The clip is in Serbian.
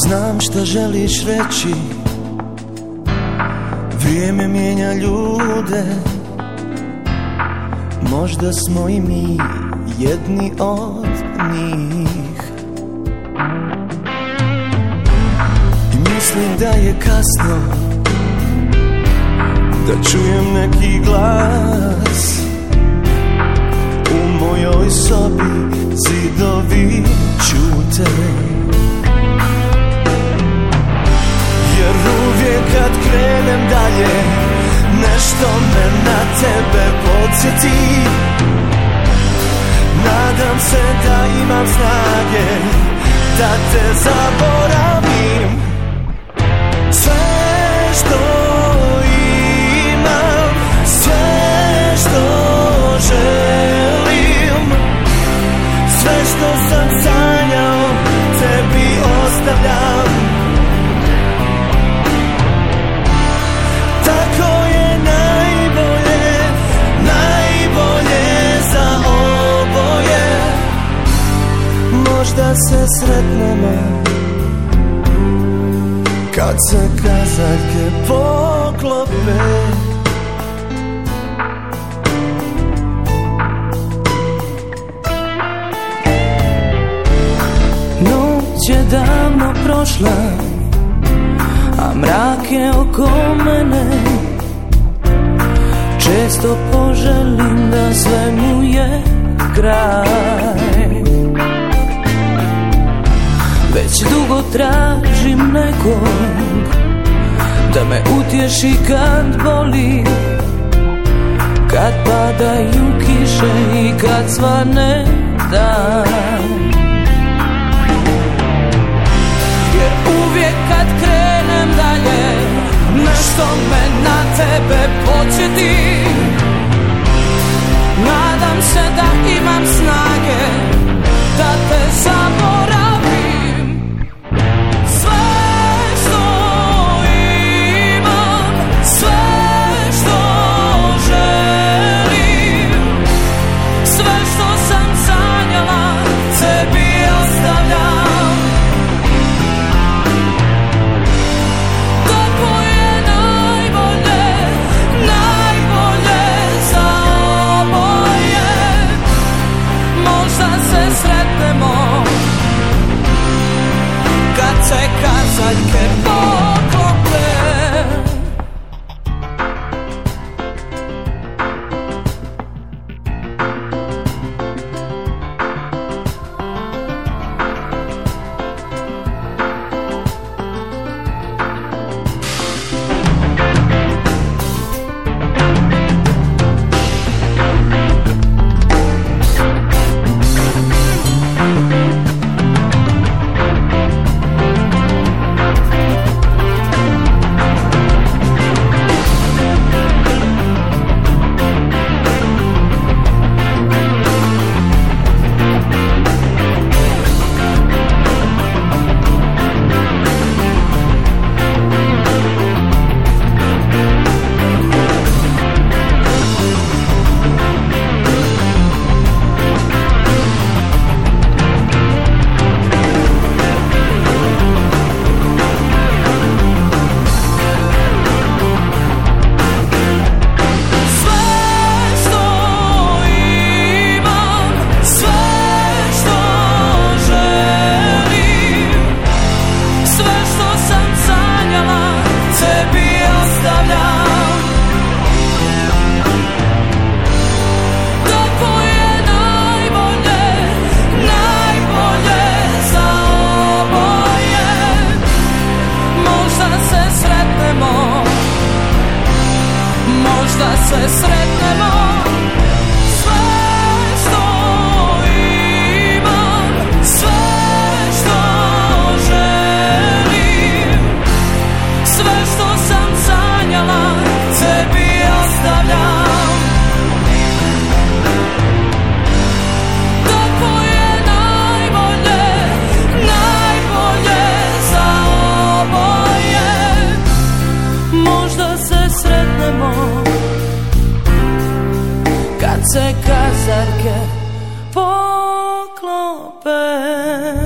Znam šta želiš reći, vrijeme mijenja ljude. Možda smo i mi jedni od njih. I mislim da je kasno da čujem neki glas. U mojoj sobi zidovi ćute, jer uvijek kad krenem dalje nešto me na tebe podsjeti. Nadam se da imam snage da te zaboravim. Sve što imam, sve što želim, sve što sam sanjao tebi ostavljam. Tako je najbolje, najbolje za oboje. Možda se sretnemo kad se kazaljke poklope. Noć je davno prošla, a mrak je oko mene. Često poželim da svemu je kraj. Već dugo tražim nekog da me utješi kad boli, kad padaju kiše i kad svane dan. Jer uvijek kad krenem dalje nešto me na tebe podsjeti. Nadam se da imam snage da te zaboravim. Kazaljke poklope. Možda se sretnemo. Sve što imam, sve što želim, sve što sam sanjala, tebi ostavljam. Tako je najbolje, najbolje za oboje. Možda se sretnemo kad se kazaljke poklope.